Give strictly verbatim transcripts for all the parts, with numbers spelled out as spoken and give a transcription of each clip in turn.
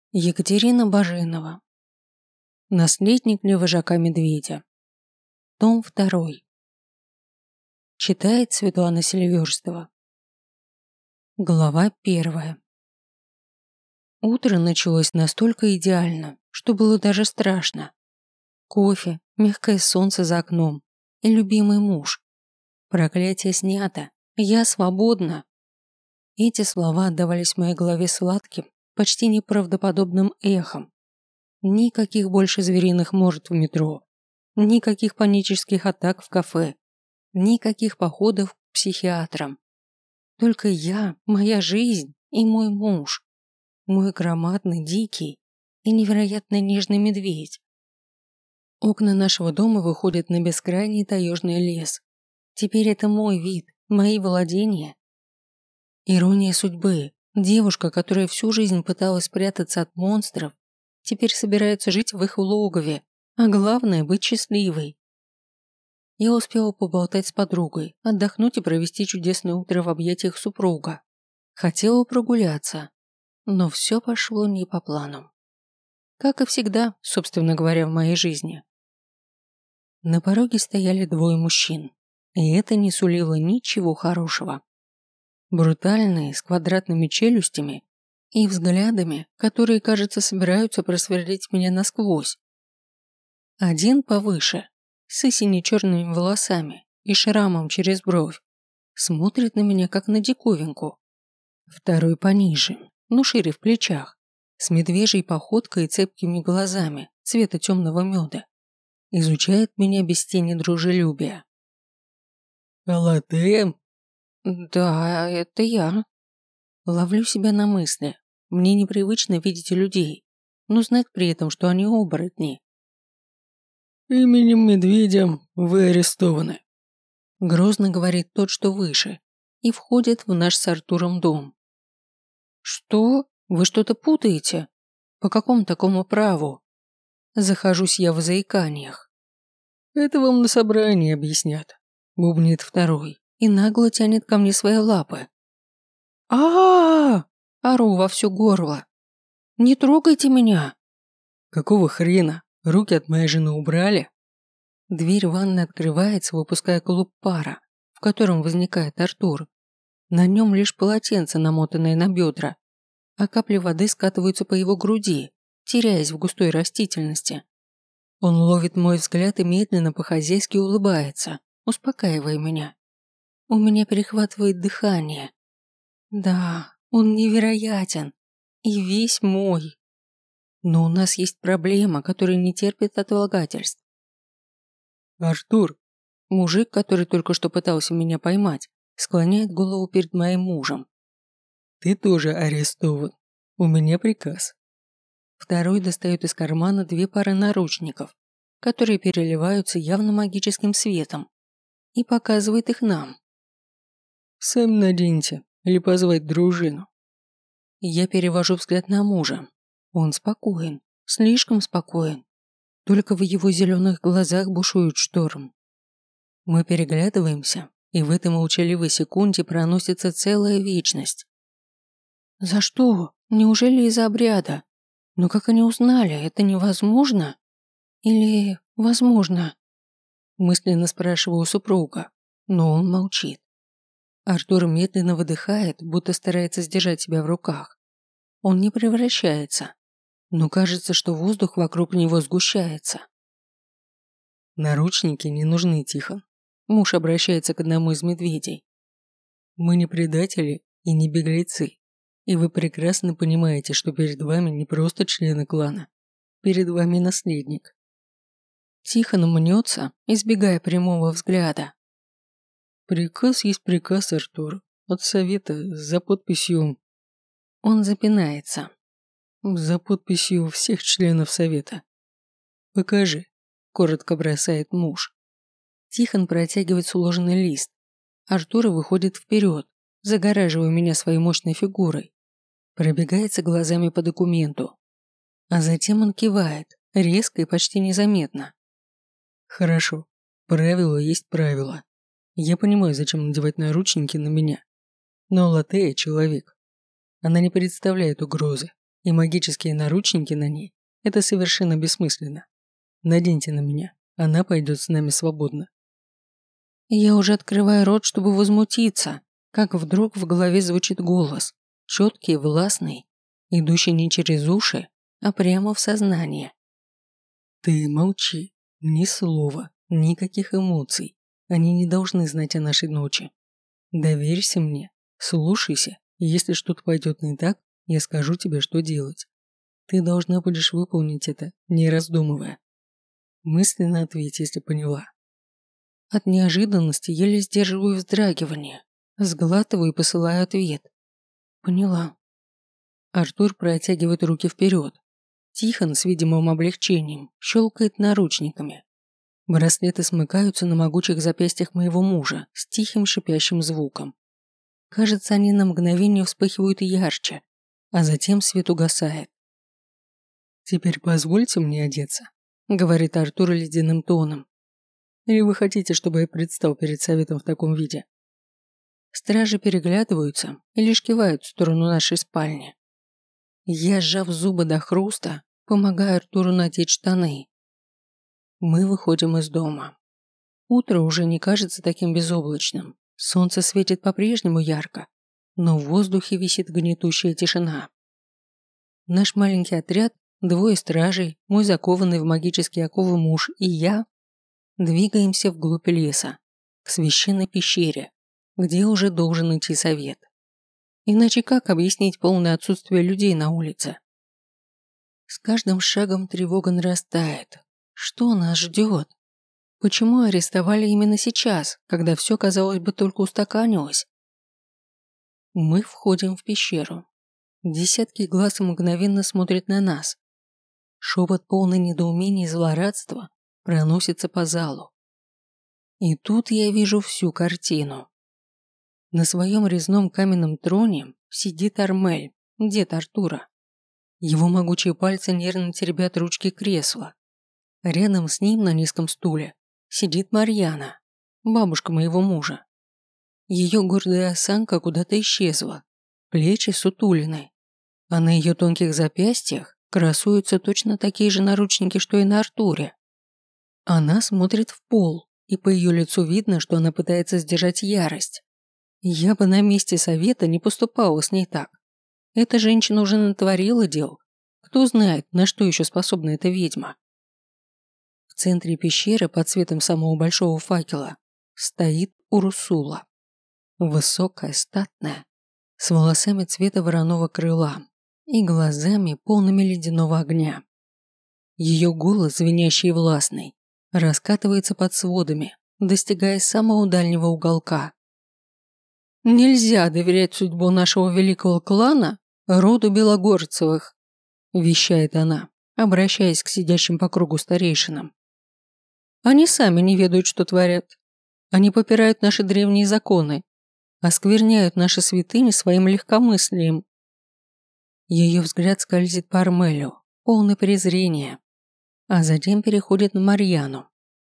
Екатерина Баженова. Наследник ли вожака медведя. Том второй. Читает Светлана Селиверстова. Глава первая. Утро началось настолько идеально, что было даже страшно. Кофе, мягкое солнце за окном и любимый муж. Проклятие снято. Я свободна. Эти слова отдавались в моей голове сладким, почти неправдоподобным эхом. Никаких больше звериных морд в метро. Никаких панических атак в кафе. Никаких походов к психиатрам. Только я, моя жизнь и мой муж. Мой громадный, дикий и невероятно нежный медведь. Окна нашего дома выходят на бескрайний таежный лес. Теперь это мой вид, мои владения. Ирония судьбы. Девушка, которая всю жизнь пыталась спрятаться от монстров, теперь собирается жить в их логове, а главное – быть счастливой. Я успела поболтать с подругой, отдохнуть и провести чудесное утро в объятиях супруга. Хотела прогуляться, но все пошло не по плану. Как и всегда, собственно говоря, в моей жизни. На пороге стояли двое мужчин, и это не сулило ничего хорошего. Брутальные, с квадратными челюстями и взглядами, которые, кажется, собираются просверлить меня насквозь. Один повыше, с сине-черными волосами и шрамом через бровь, смотрит на меня, как на диковинку. Второй пониже, но шире в плечах, с медвежьей походкой и цепкими глазами цвета темного меда, изучает меня без тени дружелюбия. «Латте?» «Да, это я». Ловлю себя на мысли. Мне непривычно видеть людей, но знать при этом, что они оборотни. «Именем Медведя вы арестованы», – грозно говорит тот, что выше, и входит в наш с Артуром дом. «Что? Вы что-то путаете? По какому такому праву?» Захожусь я в заиканиях. «Это вам на собрании объяснят», – бубнит второй и нагло тянет ко мне свои лапы. а, -а, -а Ору во все горло. «Не трогайте меня!» «Какого хрена? Руки от моей жены убрали?» Дверь ванной открывается, выпуская клуб пара, в котором возникает Артур. На нем лишь полотенце, намотанное на бедра, а капли воды скатываются по его груди, теряясь в густой растительности. Он ловит мой взгляд и медленно по-хозяйски улыбается, успокаивая меня. У меня перехватывает дыхание. Да, он невероятен. И весь мой. Но у нас есть проблема, которая не терпит отлагательств. Артур, мужик, который только что пытался меня поймать, склоняет голову перед моим мужем. Ты тоже арестован. У меня приказ. Второй достает из кармана две пары наручников, которые переливаются явно магическим светом, и показывает их нам. Сами наденьте, или позвать дружину. Я перевожу взгляд на мужа. Он спокоен, слишком спокоен. Только в его зеленых глазах бушует шторм. Мы переглядываемся, и в этой молчаливой секунде проносится целая вечность. За что? Неужели из-за обряда? Но как они узнали, это невозможно? Или возможно? Мысленно спрашиваю супруга, но он молчит. Артур медленно выдыхает, будто старается сдержать себя в руках. Он не превращается, но кажется, что воздух вокруг него сгущается. Наручники не нужны, Тихон. Муж обращается к одному из медведей. Мы не предатели и не беглецы, и вы прекрасно понимаете, что перед вами не просто члены клана, перед вами наследник. Тихон мнется, избегая прямого взгляда. Приказ есть приказ, Артур. От совета за подписью... Он запинается. За подписью всех членов совета. Покажи, коротко бросает муж. Тихон протягивает сложенный лист. Артур выходит вперед, загораживая меня своей мощной фигурой. Пробегается глазами по документу. А затем он кивает, резко и почти незаметно. Хорошо, правило есть правило. Я понимаю, зачем надевать наручники на меня. Но Латея – человек. Она не представляет угрозы. И магические наручники на ней – это совершенно бессмысленно. Наденьте на меня, она пойдет с нами свободно. Я уже открываю рот, чтобы возмутиться, как вдруг в голове звучит голос, четкий и властный, идущий не через уши, а прямо в сознание. Ты молчи, ни слова, никаких эмоций. Они не должны знать о нашей ночи. Доверься мне, слушайся, и если что-то пойдет не так, я скажу тебе, что делать. Ты должна будешь выполнить это, не раздумывая. Мысленно ответь, если поняла. От неожиданности еле сдерживаю вздрагивание, сглатываю и посылаю ответ. Поняла. Артур протягивает руки вперед. Тихон с видимым облегчением щелкает наручниками. Браслеты смыкаются на могучих запястьях моего мужа с тихим шипящим звуком. Кажется, они на мгновение вспыхивают ярче, а затем свет угасает. «Теперь позвольте мне одеться», — говорит Артур ледяным тоном. «Или вы хотите, чтобы я предстал перед советом в таком виде?» Стражи переглядываются и лишь кивают в сторону нашей спальни. Я, сжав зубы до хруста, помогаю Артуру надеть штаны. Мы выходим из дома. Утро уже не кажется таким безоблачным. Солнце светит по-прежнему ярко, но в воздухе висит гнетущая тишина. Наш маленький отряд, двое стражей, мой закованный в магические оковы муж и я, двигаемся вглубь леса, к священной пещере, где уже должен идти совет. Иначе как объяснить полное отсутствие людей на улице? С каждым шагом тревога нарастает. Что нас ждет? Почему арестовали именно сейчас, когда все, казалось бы, только устаканилось? Мы входим в пещеру. Десятки глаз мгновенно смотрят на нас. Шепот полный недоумения и злорадства проносится по залу. И тут я вижу всю картину. На своем резном каменном троне сидит Армель, дед Артура. Его могучие пальцы нервно теребят ручки кресла. Рядом с ним на низком стуле сидит Марьяна, бабушка моего мужа. Ее гордая осанка куда-то исчезла, плечи сутулины, а на ее тонких запястьях красуются точно такие же наручники, что и на Артуре. Она смотрит в пол, и по ее лицу видно, что она пытается сдержать ярость. Я бы на месте совета не поступала с ней так. Эта женщина уже натворила дел. Кто знает, на что еще способна эта ведьма. В центре пещеры под светом самого большого факела стоит Урсула. Высокая, статная, с волосами цвета вороного крыла и глазами, полными ледяного огня. Ее голос, звенящий и властный, раскатывается под сводами, достигая самого дальнего уголка. «Нельзя доверять судьбу нашего великого клана роду Белогорцевых», вещает она, обращаясь к сидящим по кругу старейшинам. «Они сами не ведают, что творят. Они попирают наши древние законы, оскверняют наши святыни своим легкомыслием». Ее взгляд скользит по Армелю, полный презрения, а затем переходит на Марьяну.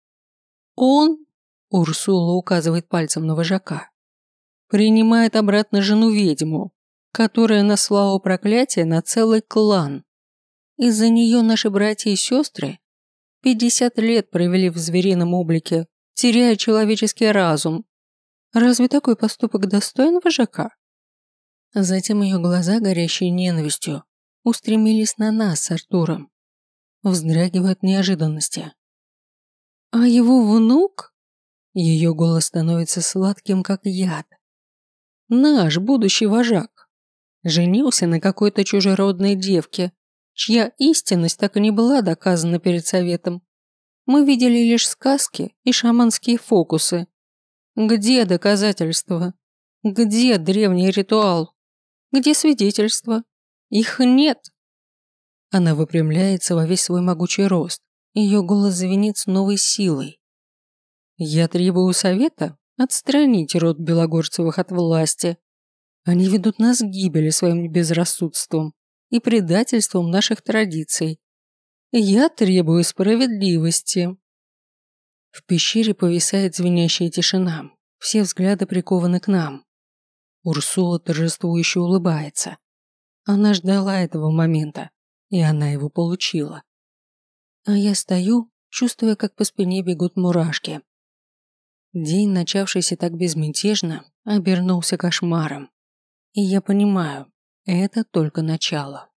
«Он», — Урсула указывает пальцем на вожака, принимает обратно жену-ведьму, которая наслала проклятие на целый клан. Из-за нее наши братья и сестры пятьдесят лет провели в зверином облике, теряя человеческий разум. Разве такой поступок достоин вожака? Затем ее глаза, горящие ненавистью, устремились на нас с Артуром. Вздрагивают от неожиданности. А его внук? Ее голос становится сладким, как яд. Наш будущий вожак женился на какой-то чужеродной девке, чья истинность так и не была доказана перед советом. Мы видели лишь сказки и шаманские фокусы. Где доказательства? Где древний ритуал? Где свидетельства? Их нет. Она выпрямляется во весь свой могучий рост. Ее голос звенит с новой силой. Я требую совета отстранить род Белогорцевых от власти. Они ведут нас к гибели своим безрассудством и предательством наших традиций. Я требую справедливости. В пещере повисает звенящая тишина. Все взгляды прикованы к нам. Урсула торжествующе улыбается. Она ждала этого момента, и она его получила. А я стою, чувствуя, как по спине бегут мурашки. День, начавшийся так безмятежно, обернулся кошмаром. И я понимаю, это только начало.